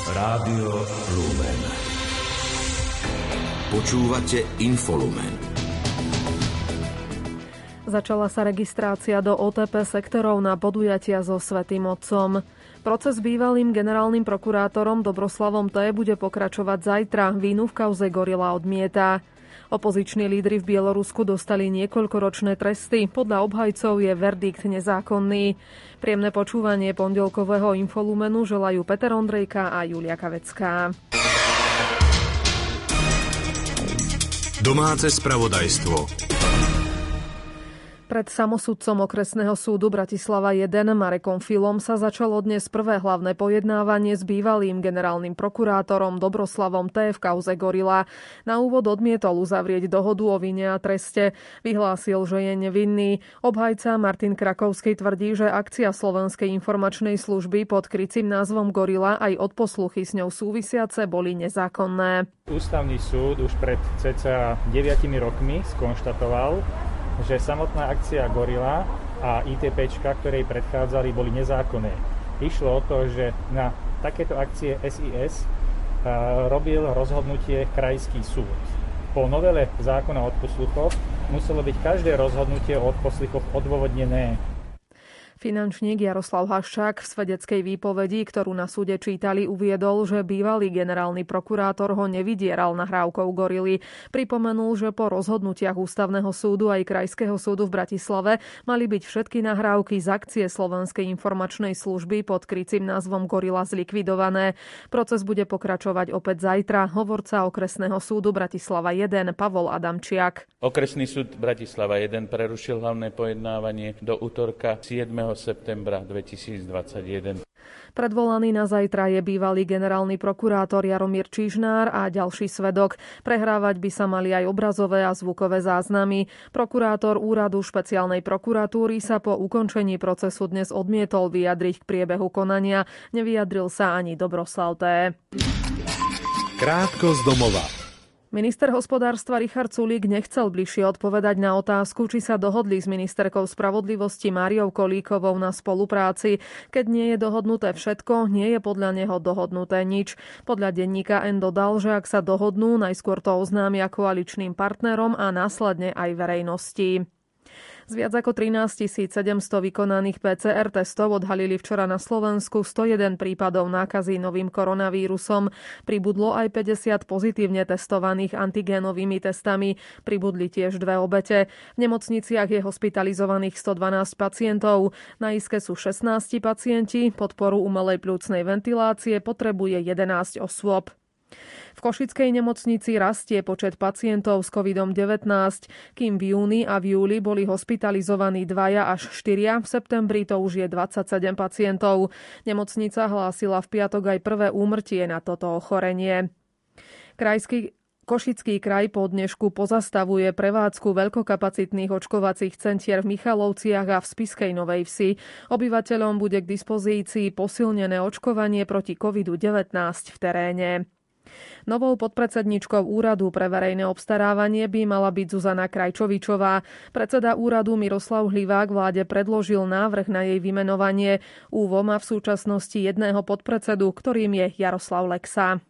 Rádio Lumen. Počúvate Infolumen. Začala sa registrácia do OTP sektorov na podujatia so Svätým Otcom. Proces s bývalým generálnym prokurátorom Dobroslavom T. bude pokračovať zajtra. Vínu v kauze Gorila odmieta. Opoziční lídri v Bielorusku dostali niekoľkoročné tresty. Podľa obhajcov je verdikt nezákonný. Príjemné počúvanie pondelkového Infolumenu želajú Peter Ondrejka a Julia Kavecká. Domáce spravodajstvo. Pred samosudcom okresného súdu Bratislava 1 Marekom Filom sa začalo dnes prvé hlavné pojednávanie s bývalým generálnym prokurátorom Dobroslavom T. v kauze Gorila. Na úvod odmietol uzavrieť dohodu o vine a treste. Vyhlásil, že je nevinný. Obhajca Martin Krakovský tvrdí, že akcia Slovenskej informačnej služby pod krycím názvom Gorila aj odposluchy s ňou súvisiace boli nezákonné. Ústavný súd už pred cca 9 rokmi skonštatoval, že samotná akcia Gorila a ITPčka, ktoré predchádzali, boli nezákonné. Išlo o to, že na takéto akcie SIS robil rozhodnutie krajský súd. Po novele zákona o odposluchoch muselo byť každé rozhodnutie o odposluchoch odôvodnené. Finančník Jaroslav Haščák v svedeckej výpovedi, ktorú na súde čítali, uviedol, že bývalý generálny prokurátor ho nevydieral nahrávkou Gorily. Pripomenul, že po rozhodnutiach Ústavného súdu aj Krajského súdu v Bratislave mali byť všetky nahrávky z akcie Slovenskej informačnej služby pod krycím názvom Gorila zlikvidované. Proces bude pokračovať opäť zajtra. Hovorca okresného súdu Bratislava 1 Pavol Adamčiak. Okresný súd Bratislava 1 prerušil hlavné pojednávanie do utorka 7. septembra 2021. Predvolaný na zajtra je bývalý generálny prokurátor Jaromír Čižnár a ďalší svedok. Prehrávať by sa mali aj obrazové a zvukové záznamy. Prokurátor úradu špeciálnej prokuratúry sa po ukončení procesu dnes odmietol vyjadriť k priebehu konania. Nevyjadril sa ani Dobroslav T. Krátko z domova. Minister hospodárstva Richard Sulík nechcel bližšie odpovedať na otázku, či sa dohodli s ministerkou spravodlivosti Máriou Kolíkovou na spolupráci. Keď nie je dohodnuté všetko, nie je podľa neho dohodnuté nič. Podľa denníka N dodal, že ak sa dohodnú, najskôr to oznámia koaličným partnerom a následne aj verejnosti. Z viac ako 13 700 vykonaných PCR testov odhalili včera na Slovensku 101 prípadov nákazy novým koronavírusom. Pribudlo aj 50 pozitívne testovaných antigénovými testami. Pribudli tiež 2 obete. V nemocniciach je hospitalizovaných 112 pacientov. Na iske sú 16 pacienti. Podporu umelej pľúcnej ventilácie potrebuje 11 osôb. V košickej nemocnici rastie počet pacientov s COVID-19, kým v júni a v júli boli hospitalizovaní 2 až 4, v septembri to už je 27 pacientov. Nemocnica hlásila v piatok aj prvé úmrtie na toto ochorenie. Košický kraj po dnešku pozastavuje prevádzku veľkokapacitných očkovacích centier v Michalovciach a v Spišskej Novej Vsi. Obyvateľom bude k dispozícii posilnené očkovanie proti COVID-19 v teréne. Novou podpredsedničkou úradu pre verejné obstarávanie by mala byť Zuzana Krajčovičová. Predseda úradu Miroslav Hlivák vláde predložil návrh na jej vymenovanie. ÚVO má v súčasnosti jedného podpredsedu, ktorým je Jaroslav Lexa.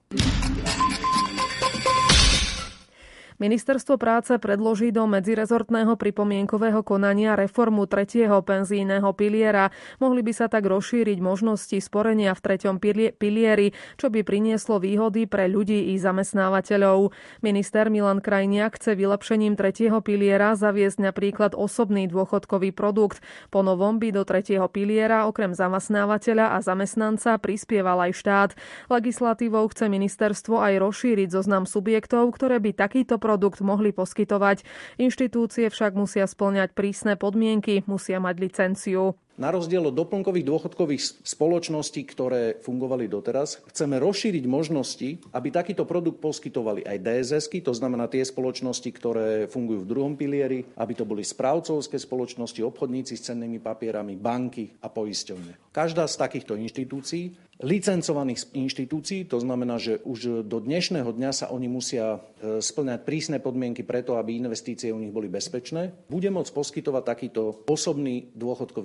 Ministerstvo práce predloží do medzirezortného pripomienkového konania reformu 3. penzijného piliera. Mohli by sa tak rozšíriť možnosti sporenia v 3. pilieri, čo by prinieslo výhody pre ľudí i zamestnávateľov. Minister Milan Krajniak chce vylepšením 3. piliera zaviesť napríklad osobný dôchodkový produkt. Po novom by do 3. piliera okrem zamestnávateľa a zamestnanca prispieval aj štát. Legislatívou chce ministerstvo aj rozšíriť zoznam subjektov, ktoré by takýto produkt mohli poskytovať. Inštitúcie však musia spĺňať prísne podmienky, musia mať licenciu. Na rozdiel od doplnkových dôchodkových spoločností, ktoré fungovali doteraz, chceme rozšíriť možnosti, aby takýto produkt poskytovali aj DSS-ky, to znamená tie spoločnosti, ktoré fungujú v 2. pilieri, aby to boli správcovské spoločnosti, obchodníci s cennými papierami, banky a poisťovne. Každá z takýchto inštitúcií, licencovaných inštitúcií, to znamená, že už do dnešného dňa sa oni musia spĺňať prísne podmienky preto, aby investície u nich boli bezpečné, bude môcť poskytovať takýto osobný dôchodkový produkt.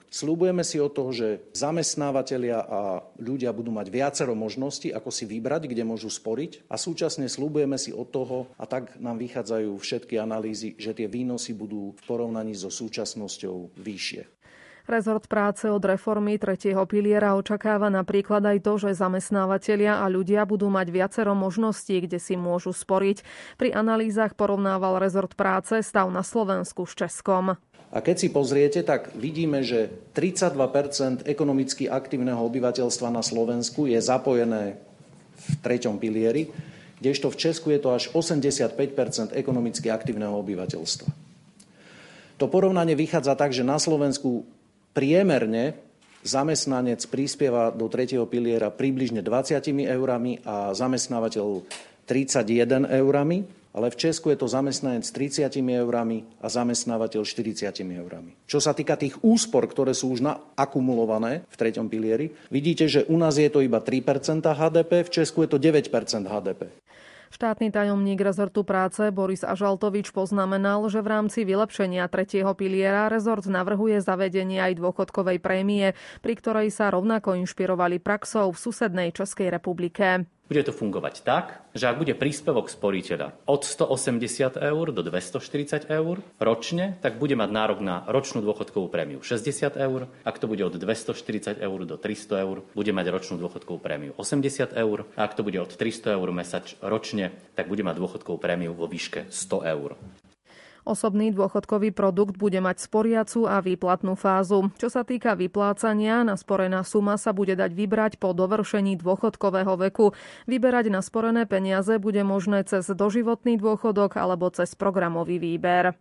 produkt. Sľubujeme si od toho, že zamestnávateľia a ľudia budú mať viacero možností, ako si vybrať, kde môžu sporiť, a súčasne sľubujeme si od toho, a tak nám vychádzajú všetky analýzy, že tie výnosy budú v porovnaní so súčasnosťou vyššie. Rezort práce od reformy 3. piliera očakáva napríklad aj to, že zamestnávatelia a ľudia budú mať viacero možností, kde si môžu sporiť. Pri analýzach porovnával rezort práce stav na Slovensku s Českom. A keď si pozriete, tak vidíme, že 32% ekonomicky aktívneho obyvateľstva na Slovensku je zapojené v 3. pilieri, kdežto v Česku je to až 85% ekonomicky aktívneho obyvateľstva. To porovnanie vychádza tak, že na Slovensku priemerne zamestnanec prispieva do 3. piliera približne 20 eurami a zamestnávateľ 31 eurami, ale v Česku je to zamestnanec 30 eurami a zamestnávateľ 40 eurami. Čo sa týka tých úspor, ktoré sú už akumulované v 3. pilieri, vidíte, že u nás je to iba 3% HDP, v Česku je to 9% HDP. Štátny tajomník rezortu práce Boris Ažaltovič poznamenal, že v rámci vylepšenia 3. piliera rezort navrhuje zavedenie aj dôchodkovej prémie, pri ktorej sa rovnako inšpirovali praxou v susednej Českej republike. Bude to fungovať tak, že ak bude príspevok sporiteľa od 180 eur do 240 eur ročne, tak bude mať nárok na ročnú dôchodkovú prémiu 60 eur. Ak to bude od 240 eur do 300 eur, bude mať ročnú dôchodkovú prémiu 80 eur. A ak to bude od 300 eur ročne, tak bude mať dôchodkovú prémiu vo výške 100 eur. Osobný dôchodkový produkt bude mať sporiacu a výplatnú fázu. Čo sa týka vyplácania, nasporená suma sa bude dať vybrať po dovršení dôchodkového veku. Vyberať nasporené peniaze bude možné cez doživotný dôchodok alebo cez programový výber.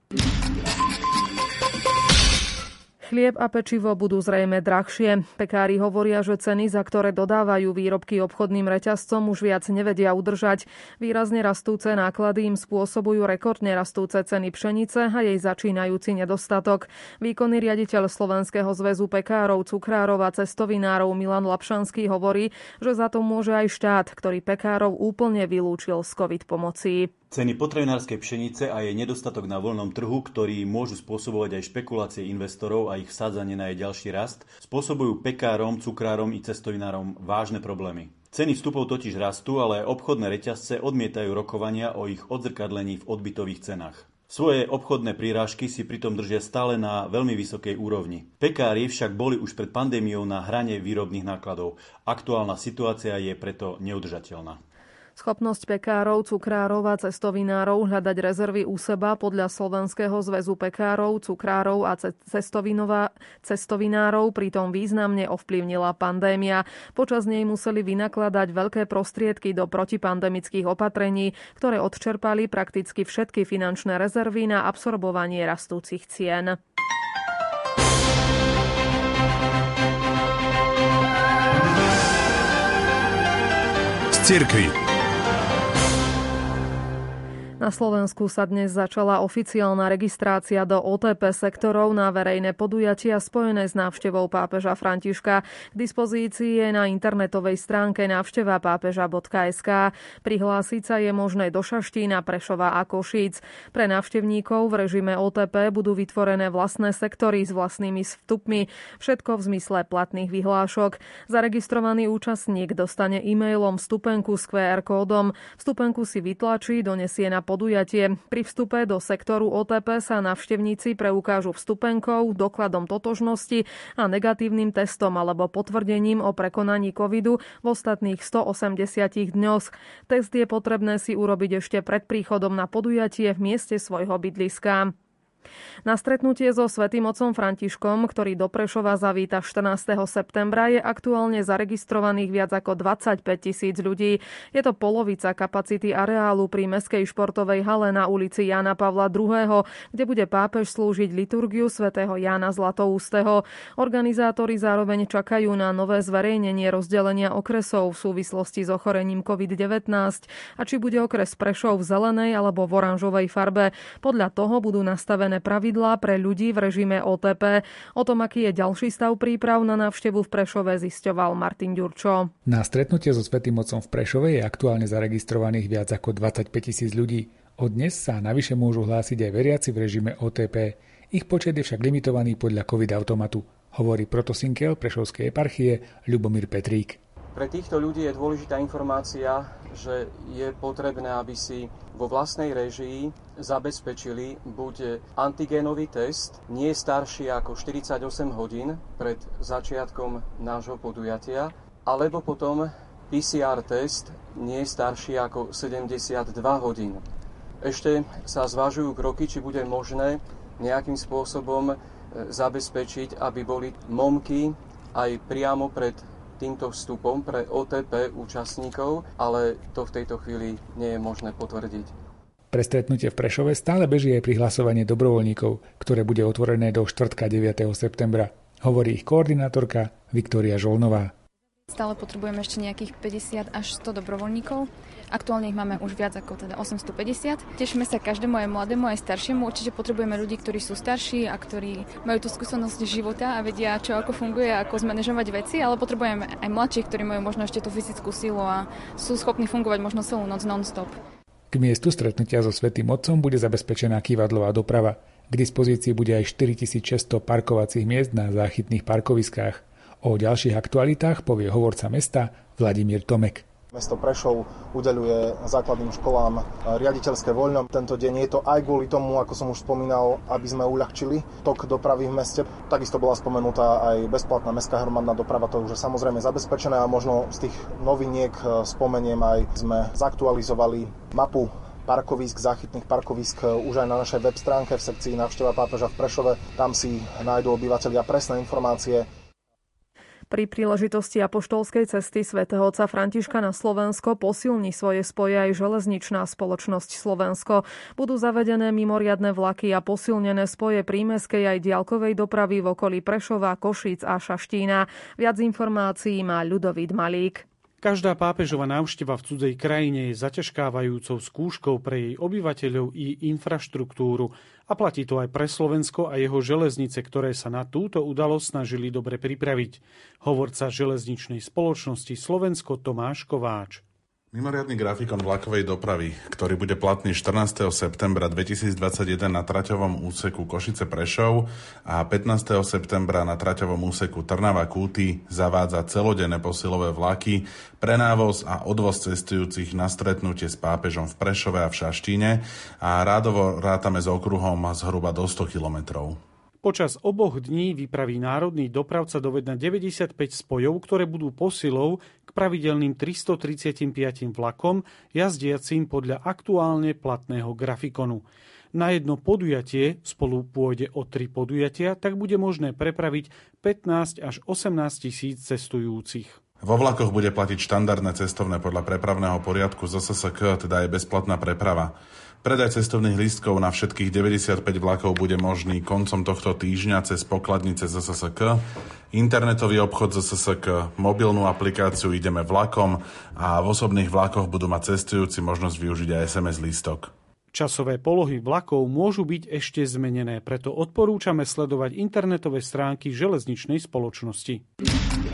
Chlieb a pečivo budú zrejme drahšie. Pekári hovoria, že ceny, za ktoré dodávajú výrobky obchodným reťazcom, už viac nevedia udržať. Výrazne rastúce náklady im spôsobujú rekordne rastúce ceny pšenice a jej začínajúci nedostatok. Výkonný riaditeľ Slovenského zväzu pekárov, cukrárov a cestovinárov Milan Lapšanský hovorí, že za to môže aj štát, ktorý pekárov úplne vylúčil z COVID pomoci. Ceny potravinárskej pšenice a jej nedostatok na voľnom trhu, ktorý môžu spôsobovať aj špekulácie investorov a ich vsádzanie na jej ďalší rast, spôsobujú pekárom, cukrárom i cestovinárom vážne problémy. Ceny vstupov totiž rastú, ale obchodné reťazce odmietajú rokovania o ich odzrkadlení v odbytových cenách. Svoje obchodné prírážky si pritom držia stále na veľmi vysokej úrovni. Pekári však boli už pred pandémiou na hrane výrobných nákladov. Aktuálna situácia je preto neudržateľná. Schopnosť pekárov, cukrárov a cestovinárov hľadať rezervy u seba podľa Slovenského zväzu pekárov, cukrárov a cestovinárov pritom významne ovplyvnila pandémia. Počas nej museli vynakladať veľké prostriedky do protipandemických opatrení, ktoré odčerpali prakticky všetky finančné rezervy na absorbovanie rastúcich cien. Z cirkvi. Na Slovensku sa dnes začala oficiálna registrácia do OTP sektorov na verejné podujatia spojené s návštevou pápeža Františka. K dispozícii je na internetovej stránke návštevapápeža.sk. Prihlásiť sa je možné do Šaštína, Prešova a Košíc. Pre návštevníkov v režime OTP budú vytvorené vlastné sektory s vlastnými vstupmi. Všetko v zmysle platných vyhlášok. Zaregistrovaný účastník dostane e-mailom vstupenku s QR kódom. Vstupenku si vytlačí, donesie na podujatie. Pri vstupe do sektoru OTP sa návštevníci preukážu vstupenkou, dokladom totožnosti a negatívnym testom alebo potvrdením o prekonaní covidu v ostatných 180 dňoch. Test je potrebné si urobiť ešte pred príchodom na podujatie v mieste svojho bydliska. Na stretnutie so Svätým otcom Františkom, ktorý do Prešova zavíta 14. septembra, je aktuálne zaregistrovaných viac ako 25 000 ľudí. Je to polovica kapacity areálu pri mestskej športovej hale na ulici Jána Pavla II., kde bude pápež slúžiť liturgiu svätého Jána Zlatoústeho. Organizátori zároveň čakajú na nové zverejnenie rozdelenia okresov v súvislosti s ochorením COVID-19 a či bude okres Prešov v zelenej alebo v oranžovej farbe. Podľa toho budú nastavené pravidlá pre ľudí v režime OTP. O tom, aký je ďalší stav príprav na návštevu v Prešove, zisťoval Martin Ďurčo. Na stretnutie so Svätým otcom v Prešove je aktuálne zaregistrovaných viac ako 25 000 ľudí. Od dnes sa navyše môžu hlásiť aj veriaci v režime OTP. Ich počet je však limitovaný podľa COVID automatu. hovorí protosynkel Prešovskej eparchie Ľubomír Petrík. Pre týchto ľudí je dôležitá informácia, že je potrebné, aby si vo vlastnej réžii zabezpečili buď antigénový test nie starší ako 48 hodín pred začiatkom nášho podujatia, alebo potom PCR test nie starší ako 72 hodín. Ešte sa zvažujú kroky, či bude možné nejakým spôsobom zabezpečiť, aby boli momky aj priamo pred týmto vstupom pre OTP účastníkov, ale to v tejto chvíli nie je možné potvrdiť. Pre stretnutie v Prešove stále beží aj prihlasovanie dobrovoľníkov, ktoré bude otvorené do štvrtka 9. septembra. Hovorí ich koordinátorka Viktória Žolnová. Stále potrebujeme ešte nejakých 50 až 100 dobrovoľníkov. Aktuálne ich máme už viac ako teda 850. Tešíme sa každému, aj mladému, aj staršiemu. Určite potrebujeme ľudí, ktorí sú starší a ktorí majú tú skúsenosť života a vedia, čo ako funguje, ako zmanéžovať veci, ale potrebujeme aj mladších, ktorí majú možno ešte tú fyzickú silu a sú schopní fungovať možno celú noc non-stop. K miestu stretnutia so Svätým Otcom bude zabezpečená kývadlová doprava. K dispozícii bude aj 4600 parkovacích miest na záchytných parkoviskách. O ďalších aktualitách povie hovorca mesta Vladimír Tomek. Mesto Prešov udeľuje základným školám riaditeľské voľno. Tento deň je to aj kvôli tomu, ako som už spomínal, aby sme uľahčili tok dopravy v meste. Takisto bola spomenutá aj bezplatná mestská hromadná doprava, to už je samozrejme zabezpečené a možno z tých noviniek spomeniem aj, sme zaktualizovali mapu parkovísk, záchytných parkovísk už aj na našej web stránke v sekcii Návšteva pápeža v Prešove. Tam si nájdú obyvatelia presné informácie. Pri príležitosti apoštolskej cesty svätého otca Františka na Slovensko posilní svoje spoje aj železničná spoločnosť Slovensko. Budú zavedené mimoriadne vlaky a posilnené spoje prímestskej aj diaľkovej dopravy v okolí Prešova, Košíc a Šaštína. Viac informácií má Ľudovít Malík. Každá pápežova návšteva v cudzej krajine je zaťažkávajúcou skúškou pre jej obyvateľov i infraštruktúru a platí to aj pre Slovensko a jeho železnice, ktoré sa na túto udalosť snažili dobre pripraviť. Hovorca železničnej spoločnosti Slovensko Tomáš Kováč. Mimoriadny grafikon vlakovej dopravy, ktorý bude platný 14. septembra 2021 na traťovom úseku Košice-Prešov a 15. septembra na traťovom úseku Trnava-Kúty, zavádza celodenné posilové vlaky pre návoz a odvoz cestujúcich na stretnutie s pápežom v Prešove a v Šaštíne a rádovo rátame s okruhom zhruba do 100 kilometrov. Počas oboch dní vypraví národný dopravca dovedna 95 spojov, ktoré budú posilou k pravidelným 335 vlakom jazdiacím podľa aktuálne platného grafikonu. Na jedno podujatie, spolu pôjde o 3 podujatia, tak bude možné prepraviť 15 až 18 tisíc cestujúcich. Vo vlakoch bude platiť štandardné cestovné podľa prepravného poriadku z SSK, teda je bezplatná preprava. Predaj cestovných lístkov na všetkých 95 vlakov bude možný koncom tohto týždňa cez pokladnice SSK, internetový obchod SSK, mobilnú aplikáciu Ideme vlakom a v osobných vlakoch budú mať cestujúci možnosť využiť aj SMS lístok. Časové polohy vlakov môžu byť ešte zmenené, preto odporúčame sledovať internetové stránky železničnej spoločnosti.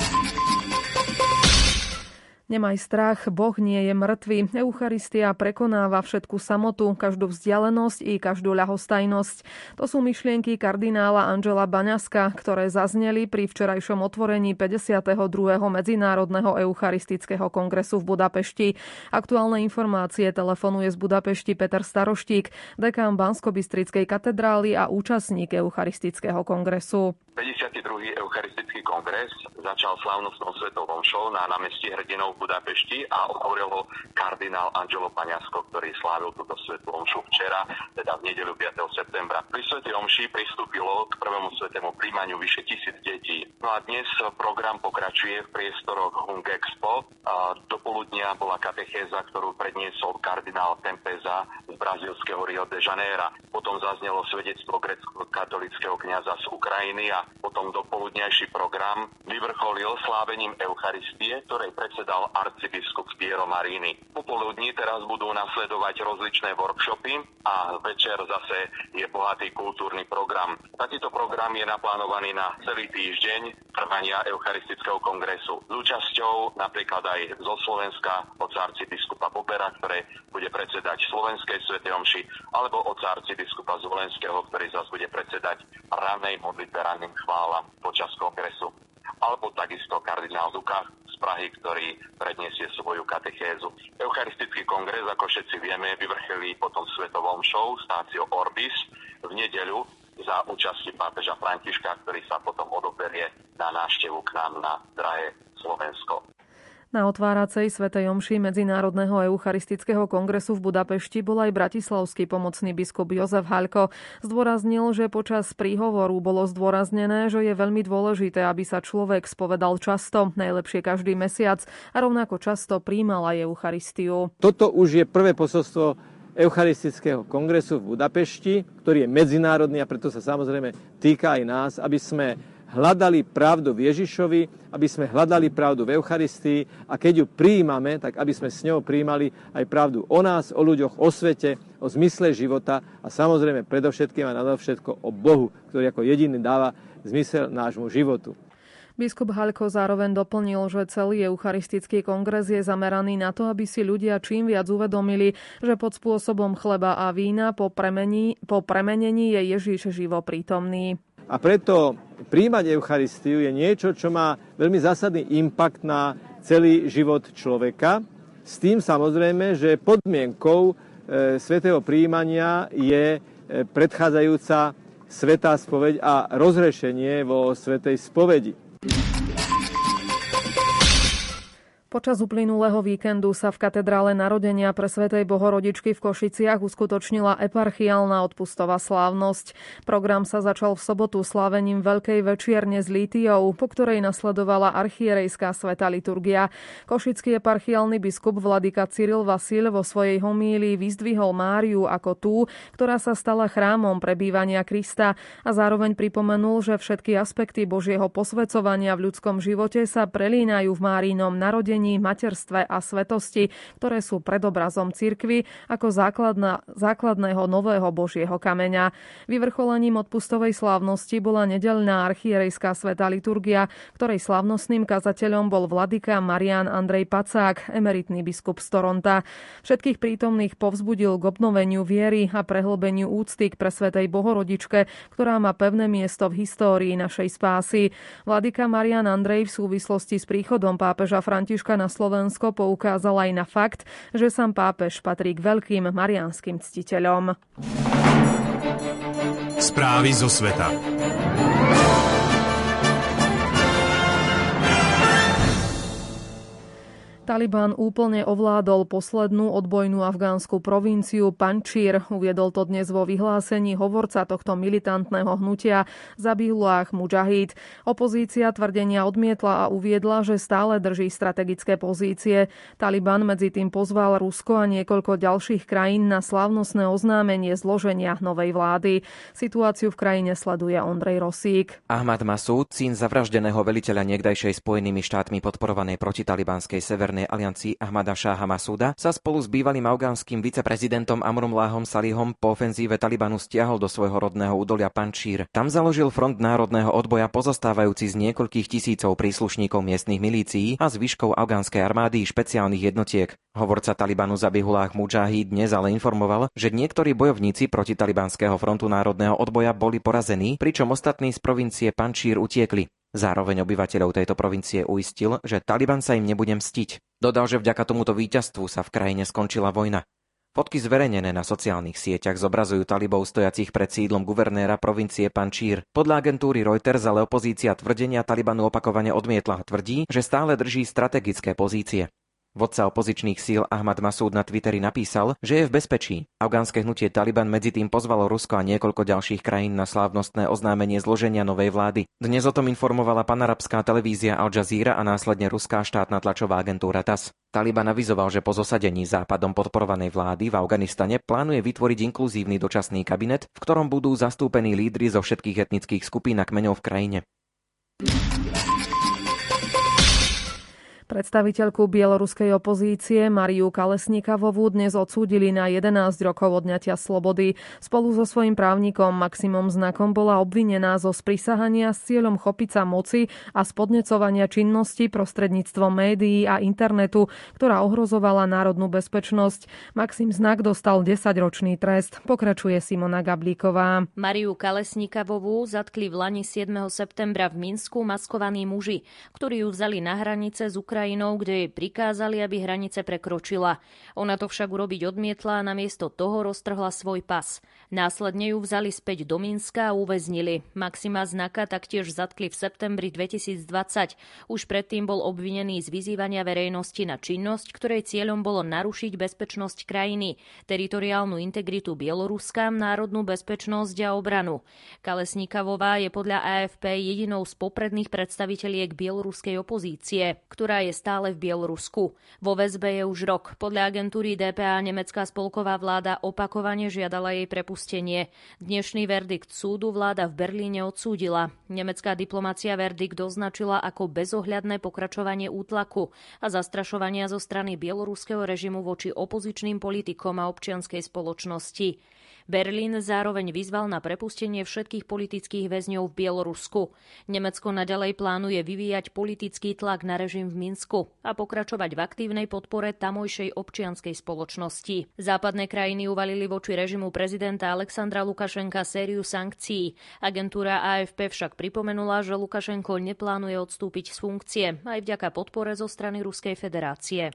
Nemaj strach, Boh nie je mŕtvy. Eucharistia prekonáva všetku samotu, každú vzdialenosť i každú ľahostajnosť. To sú myšlienky kardinála Angela Baňaska, ktoré zazneli pri včerajšom otvorení 52. Medzinárodného eucharistického kongresu v Budapešti. Aktuálne informácie telefonuje z Budapešti Peter Staroštík, dekán Banskobystrickej katedrály a účastník eucharistického kongresu. 52. eucharistický kongres začal slávnostnou svetou omšou na námestí Hrdinov v Budapešti a otvoril ho kardinál Angelo Baňasko, ktorý slávil túto svetú omšu včera, teda v nedeľu 5. septembra. Pri svätej omši pristúpilo k prvému svetému príjmaniu vyše 1000 detí. No a dnes program pokračuje v priestoroch Hung Expo. Dopoludnia bola katechéza, ktorú predniesol kardinál Tempeza z brazílskeho Rio de Janeiro. Potom zaznelo svedectvo grécko-katolického kňaza z Ukrajiny a potom dopoludňajší program vyvrcholil slávením Eucharistie, ktorej predsedal arcibiskup Piero Marini. Popoludní teraz budú nasledovať rozličné workshopy a večer zase je bohatý kultúrny program. Takýto program je naplánovaný na celý týždeň trvania Eucharistického kongresu. S účasťou napríklad aj zo Slovenska otca arcibiskupa Bobera, ktoré bude predsedať slovenskej svätej omši, alebo otca arcibiskupa Zvolenského, ktorý zase bude predsedať rannej modlitbe ranným poslaním chvála počas kongresu. Alebo takisto kardinál Duka z Prahy, ktorý predniesie svoju katechézu. Eucharistický kongres, ako všetci vieme, vyvrcholí potom svetovom show Stácio Orbis v nedeľu za účasti pápeža Františka, ktorý sa potom odoberie na návštevu k nám na drahé Slovensko. Na otváracej svätej omši Medzinárodného eucharistického kongresu v Budapešti bol aj bratislavský pomocný biskup Jozef Haľko. Zdôraznil, že počas príhovoru bolo zdôraznené, že je veľmi dôležité, aby sa človek spovedal často, najlepšie každý mesiac, a rovnako často prijímal aj Eucharistiu. Toto už je prvé posolstvo Eucharistického kongresu v Budapešti, ktorý je medzinárodný a preto sa samozrejme týka aj nás, aby sme hľadali pravdu v Ježišovi, aby sme hľadali pravdu v Eucharistii a keď ju prijímame, tak aby sme s ňou prijímali aj pravdu o nás, o ľuďoch, o svete, o zmysle života a samozrejme predovšetkým a nadovšetko o Bohu, ktorý ako jediný dáva zmysel nášmu životu. Biskup Haľko zároveň doplnil, že celý eucharistický kongres je zameraný na to, aby si ľudia čím viac uvedomili, že pod spôsobom chleba a vína po premenení je Ježiš živo prítomný. A preto prijímať Eucharistiu je niečo, čo má veľmi zásadný impact na celý život človeka. S tým samozrejme, že podmienkou svätého prijímania je predchádzajúca svätá spoveď a rozhrešenie vo svätej spovedi. Počas uplynulého víkendu sa v katedrále Narodenia pre svätej Bohorodičky v Košiciach uskutočnila eparchiálna odpustová slávnosť. Program sa začal v sobotu slávením Veľkej večierne s lítiou, po ktorej nasledovala archierejská svätá liturgia. Košický eparchiálny biskup vladyka Cyril Vasil vo svojej homílii vyzdvihol Máriu ako tú, ktorá sa stala chrámom prebývania Krista a zároveň pripomenul, že všetky aspekty Božieho posväcovania v ľudskom živote sa prelínajú v Márinom narodení, materstve a svetosti, ktoré sú predobrazom cirkvi ako základného nového Božieho kameňa. Vyvrcholením odpustovej slávnosti bola nedeľná archierejská svätá liturgia, ktorej slávnostným kazateľom bol vladyka Marián Andrej Pacák, emeritný biskup z Toronta. Všetkých prítomných povzbudil k obnoveniu viery a prehlbeniu úcty k presvätej Bohorodičke, ktorá má pevné miesto v histórii našej spásy. Vladyka Marián Andrej v súvislosti s príchodom pápeža Františka na Slovensko poukázal aj na fakt, že sám pápež patrí k veľkým mariánskym ctiteľom. Správy zo sveta. Taliban úplne ovládol poslednú odbojnú afgánsku provinciu Pančír. Uviedol to dnes vo vyhlásení hovorca tohto militantného hnutia Zabihullah Mudžahid. Opozícia tvrdenia odmietla a uviedla, že stále drží strategické pozície. Taliban medzi tým pozval Rusko a niekoľko ďalších krajín na slávnostné oznámenie zloženia novej vlády. Situáciu v krajine sleduje Ondrej Rosík. Ahmad Masúd, syn zavraždeného veliteľa niekdajšej Spojenými štátmi podporovanej protitalibanskej severnej aliancii Ahmada Šáha Masúda, sa spolu s bývalým afgánskym viceprezidentom Amrullahom Salihom po ofenzíve Talibanu stiahol do svojho rodného údolia Pančír. Tam založil front národného odboja pozostávajúci z niekoľkých tisícov príslušníkov miestnych milícií a zvyškov afgánskej armády špeciálnych jednotiek. Hovorca Talibanu Zabihullah Mudžahid dnes ale informoval, že niektorí bojovníci protitalibanského frontu národného odboja boli porazení, pričom ostatní z provincie Pančír utiekli. Zároveň obyvateľov tejto provincie uistil, že Taliban sa im nebude mstiť. Dodal, že vďaka tomuto víťazstvu sa v krajine skončila vojna. Fotky zverejnené na sociálnych sieťach zobrazujú talibov stojacich pred sídlom guvernéra provincie Pančír. Podľa agentúry Reuters ale opozícia tvrdenia Talibanu opakovane odmietla a tvrdí, že stále drží strategické pozície. Vodca opozičných síl Ahmad Masúd na Twitteri napísal, že je v bezpečí. Afgánske hnutie Taliban medzi tým pozvalo Rusko a niekoľko ďalších krajín na slávnostné oznámenie zloženia novej vlády. Dnes o tom informovala panarabská televízia Al Jazeera a následne ruská štátna tlačová agentúra TASS. Taliban avizoval, že po zosadení západom podporovanej vlády v Afganistane plánuje vytvoriť inkluzívny dočasný kabinet, v ktorom budú zastúpení lídri zo všetkých etnických skupín a kmeňov v krajine. Predstaviteľku bieloruskej opozície Mariu Kalesnikavovú dnes odsúdili na 11 rokov odňatia slobody. Spolu so svojím právnikom Maximom Znakom bola obvinená zo sprisahania s cieľom chopiť sa moci a spodnecovania činnosti prostredníctvom médií a internetu, ktorá ohrozovala národnú bezpečnosť. Maxim Znak dostal 10-ročný trest. Pokračuje Simona Gablíková. Mariu Kalesnikavovú zatkli v lani 7. septembra v Minsku maskovaní muži, ktorí ju vzali na hranice s Ukrajinou, kde jej prikázali, aby hranice prekročila. Ona to však urobiť odmietla a namiesto toho roztrhla svoj pas. Následne ju vzali späť do Minska a uväznili. Maxima Znaka taktiež zatkli v septembri 2020. Už predtým bol obvinený z vyzývania verejnosti na činnosť, ktorej cieľom bolo narušiť bezpečnosť krajiny, teritoriálnu integritu Bieloruska, národnú bezpečnosť a obranu. Kalesnikavová je podľa AFP jedinou z popredných predstaviteľiek bieloruskej opozície, ktorá je stále v Bielorusku. Vo väzbe je už rok. Podľa agentúry DPA nemecká spolková vláda opakovane žiadala jej prepustenie. Dnešný verdikt súdu vláda v Berlíne odsúdila. Nemecká diplomacia verdikt označila ako bezohľadné pokračovanie útlaku a zastrašovania zo strany bieloruského režimu voči opozičným politikom a občianskej spoločnosti. Berlín zároveň vyzval na prepustenie všetkých politických väzňov v Bielorusku. Nemecko naďalej plánuje vyvíjať politický tlak na režim v Minsku a pokračovať v aktívnej podpore tamojšej občianskej spoločnosti. Západné krajiny uvalili voči režimu prezidenta Alexandra Lukašenka sériu sankcií. Agentúra AFP však pripomenula, že Lukašenko neplánuje odstúpiť z funkcie aj vďaka podpore zo strany Ruskej federácie.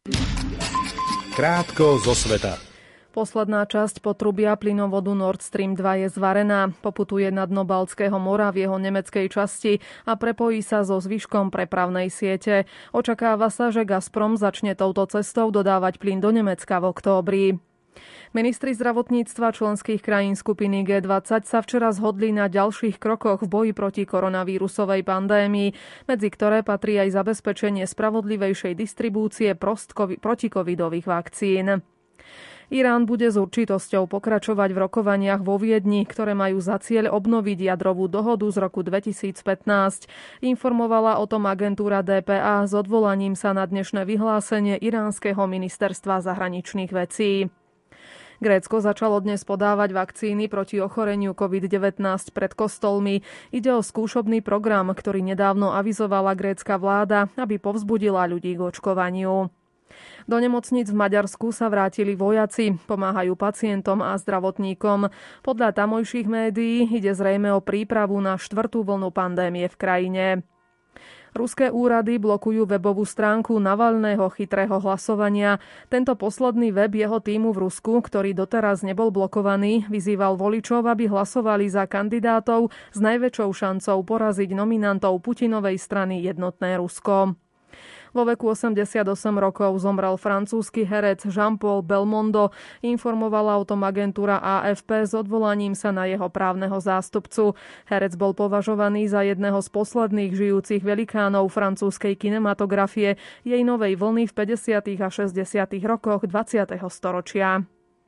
Krátko zo sveta. Posledná časť potrubia plynovodu Nord Stream 2 je zvarená. Poputuje na dno Baltského mora v jeho nemeckej časti a prepojí sa so zvyškom prepravnej siete. Očakáva sa, že Gazprom začne touto cestou dodávať plyn do Nemecka v októbri. Ministri zdravotníctva členských krajín skupiny G20 sa včera zhodli na ďalších krokoch v boji proti koronavírusovej pandémii, medzi ktoré patrí aj zabezpečenie spravodlivejšej distribúcie protikovidových vakcín. Irán bude s určitosťou pokračovať v rokovaniach vo Viedni, ktoré majú za cieľ obnoviť jadrovú dohodu z roku 2015. Informovala o tom agentúra DPA s odvolaním sa na dnešné vyhlásenie iránskeho ministerstva zahraničných vecí. Grécko začalo dnes podávať vakcíny proti ochoreniu COVID-19 pred kostolmi. Ide o skúšobný program, ktorý nedávno avizovala grécka vláda, aby povzbudila ľudí k očkovaniu. Do nemocníc v Maďarsku sa vrátili vojaci, pomáhajú pacientom a zdravotníkom. Podľa tamojších médií ide zrejme o prípravu na 4. vlnu pandémie v krajine. Ruské úrady blokujú webovú stránku Navalného chytrého hlasovania. Tento posledný web jeho tímu v Rusku, ktorý doteraz nebol blokovaný, vyzýval voličov, aby hlasovali za kandidátov s najväčšou šancou poraziť nominantov Putinovej strany Jednotné Rusko. Vo veku 88 rokov zomrel francúzsky herec Jean-Paul Belmondo. Informovala o tom agentúra AFP s odvolaním sa na jeho právneho zástupcu. Herec bol považovaný za jedného z posledných žijúcich velikánov francúzskej kinematografie, jej novej vlny v 50. a 60. rokoch 20. storočia.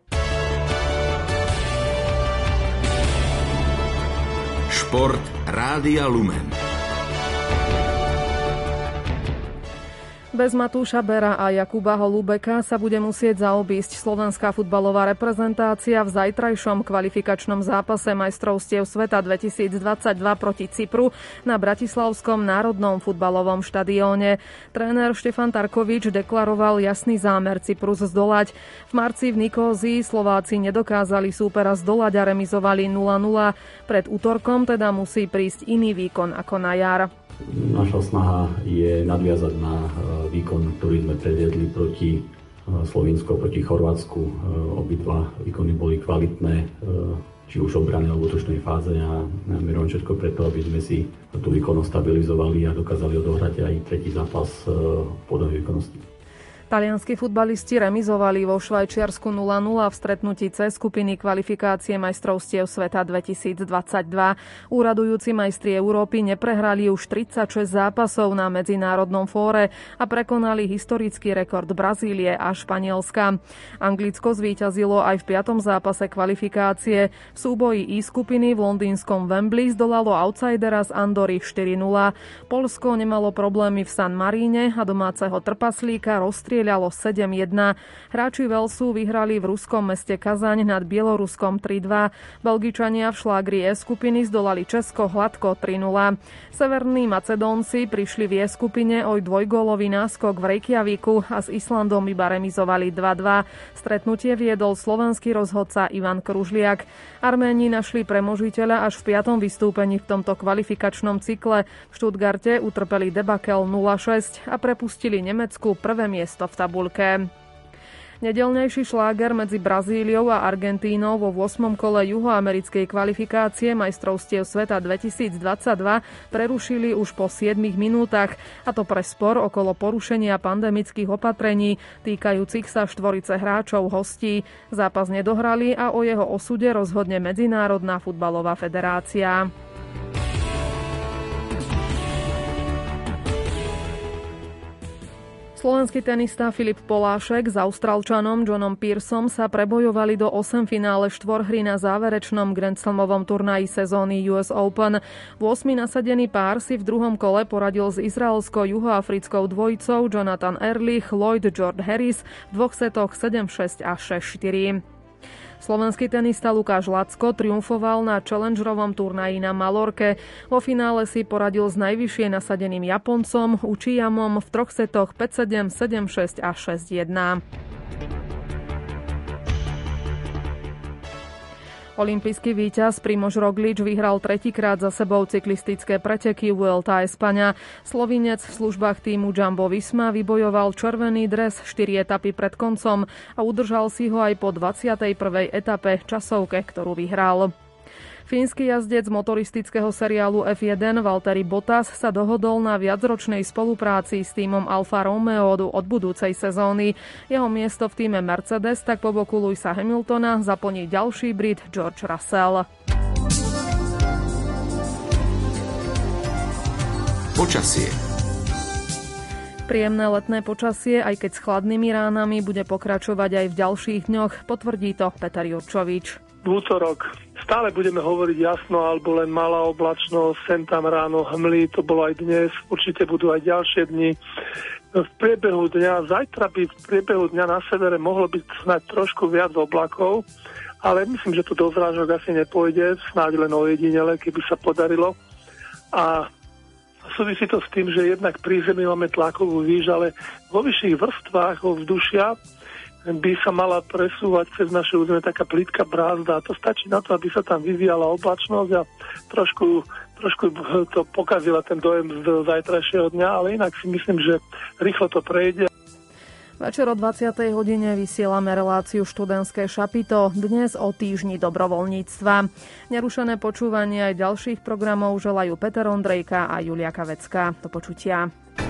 Šport Rádia Lumen. Bez Matúša Bera a Jakuba Holubeka sa bude musieť zaobísť slovenská futbalová reprezentácia v zajtrajšom kvalifikačnom zápase majstrovstiev sveta 2022 proti Cypru na Bratislavskom národnom futbalovom štadióne. Tréner Štefan Tarkovič deklaroval jasný zámer Cyprus zdolať. V marci v Nikózii Slováci nedokázali súpera zdolať a remizovali 0-0. Pred útorkom teda musí prísť iný výkon ako na jar. Naša snaha je nadviazať na výkon, ktorý sme predviedli proti Slovinsku, proti Chorvátsku. Obidva výkony boli kvalitné, či už obrany alebo útočnej fáze a my robíme všetko preto, aby sme si tú výkonnosť stabilizovali a dokázali odohrať aj tretí zápas v podobnej výkonnosti. Talianski futbalisti remizovali vo Švajčiarsku 0-0 v stretnutí C skupiny kvalifikácie majstrovstiev sveta 2022. Úradujúci majstri Európy neprehrali už 36 zápasov na medzinárodnom fóre a prekonali historický rekord Brazílie a Španielska. Anglicko zvíťazilo aj v 5. zápase kvalifikácie. V súboji I skupiny v londýnskom Wembley zdolalo outsidera z Andory 4-0. Poľsko nemalo problémy v San Maríne a domáceho trpaslíka rozstrieľalo 7-1. Hráči Velsu vyhrali v ruskom meste Kazaň nad Bieloruskom 3-2. Belgičania v šlágri E skupiny zdolali Česko hladko 3-0. Severní Macedónci prišli v E skupine o dvojgólový náskok v Reykjavíku a s Islandom iba remizovali 2-2. Stretnutie viedol slovenský rozhodca Ivan Kružliak. Arméni našli premožiteľa až v 5. vystúpení v tomto kvalifikačnom cykle. V Stuttgarte utrpeli debakel 0-6 a prepustili Nemecku prvé miesto v tabuľke. Nedeľnejší šláger medzi Brazíliou a Argentínou vo 8. kole juhoamerickej kvalifikácie majstrovstiev sveta 2022 prerušili už po 7 minútach, a to pre spor okolo porušenia pandemických opatrení týkajúcich sa štvorice hráčov hostí. Zápas nedohrali a o jeho osude rozhodne Medzinárodná futbalová federácia. Slovenský tenista Filip Polášek s Austrálčanom Johnom Pearsom sa prebojovali do 8 finále štvorhry na záverečnom Grand Slamovom turnaji sezóny US Open. 8. nasadený pár si v druhom kole poradil s izraelsko-juhoafrickou dvojicou Jonathan Erlich, Lloyd George Harris v dvoch setoch 7-6 a 6-4. Slovenský tenista Lukáš Lacko triumfoval na challengerovom turnaji na Malorke. Vo finále si poradil s najvyššie nasadeným Japoncom Uchiyamom v troch setoch 5-7, 7-6 a 6-1. Olympijský víťaz Primož Roglič vyhral tretíkrát za sebou cyklistické preteky Vuelta a España. Slovinec v službách týmu Jumbo Visma vybojoval červený dres 4 etapy pred koncom a udržal si ho aj po 21. etape časovke, ktorú vyhral. Fínsky jazdec motoristického seriálu F1 Valtteri Bottas sa dohodol na viacročnej spolupráci s tímom Alfa Romeo od budúcej sezóny. Jeho miesto v tíme Mercedes tak po boku Lewisa Hamiltona zaplní ďalší Brit George Russell. Počasie. Príjemné letné počasie, aj keď s chladnými ránami, bude pokračovať aj v ďalších dňoch, potvrdí to Peter Jurčovič. V útorok stále budeme hovoriť jasno alebo len malá oblačnosť, sem tam ráno hmly, to bolo aj dnes, určite budú aj ďalšie dni. V priebehu dňa, zajtra by v priebehu dňa na severe mohlo byť snáď trošku viac oblakov, ale myslím, že to do zrážok asi nepôjde, snáď len ojedinele, keby sa podarilo. A súvisí to s tým, že jednak pri zemi máme tlakovú výš, ale vo vyšších vrstvách ovzdušia by sa mala presúvať cez naše územie taká plitká brázda. To stačí na to, aby sa tam vyvíjala oblačnosť a trošku to pokazila ten dojem z zajtrajšieho dňa, ale inak si myslím, že rýchlo to prejde. Večer o 20. hodine vysielame reláciu Študentské šapito, dnes o týždni dobrovoľníctva. Nerušené počúvanie aj ďalších programov želajú Peter Ondrejka a Julia Kavecká. Do počutia.